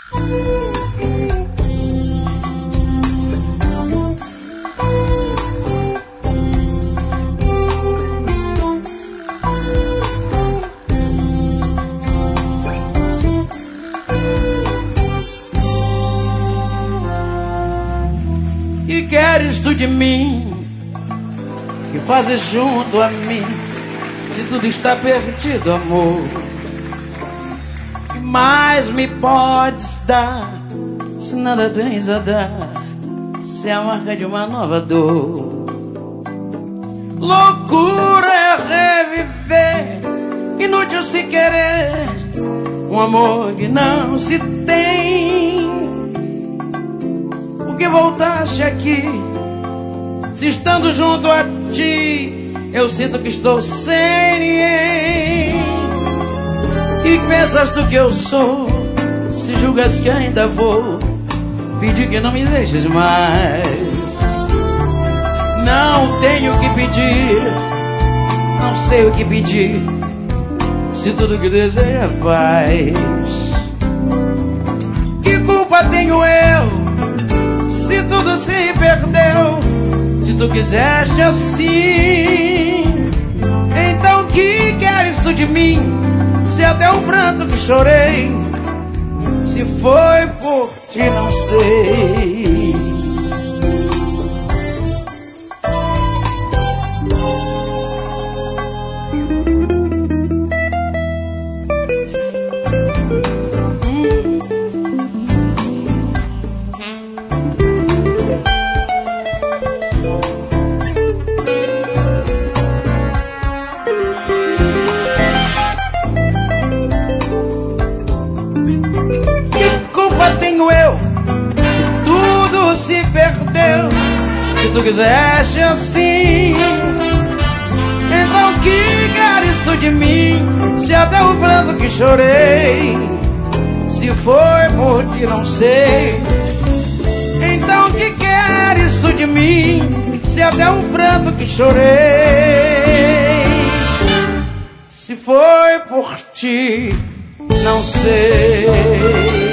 E queres tu de mim? Que fazes junto a mim? Se tudo está perdido, amor, que mais me podes dar? Se nada tens a dar, se é a marca de uma nova dor. Loucura é reviver, inútil se querer um amor que não se tem. Por que voltaste aqui, se estando junto a ti eu sinto que estou sem ninguém? Que pensas tu que eu sou, se julgas que ainda vou pedir que não me deixes mais? Não tenho o que pedir, não sei o que pedir, se tudo que desejo é paz. Que culpa tenho eu, se tudo se perdeu, se tu quiseste assim? Então que queres tu de mim, se até o pranto que chorei, se foi por ti não sei. Tenho eu, se tudo se perdeu, se tu quiseste assim? Então que queres tu de mim, se até o pranto que chorei, se foi por ti não sei. Então que queres tu de mim, se até o pranto que chorei, se foi por ti não sei.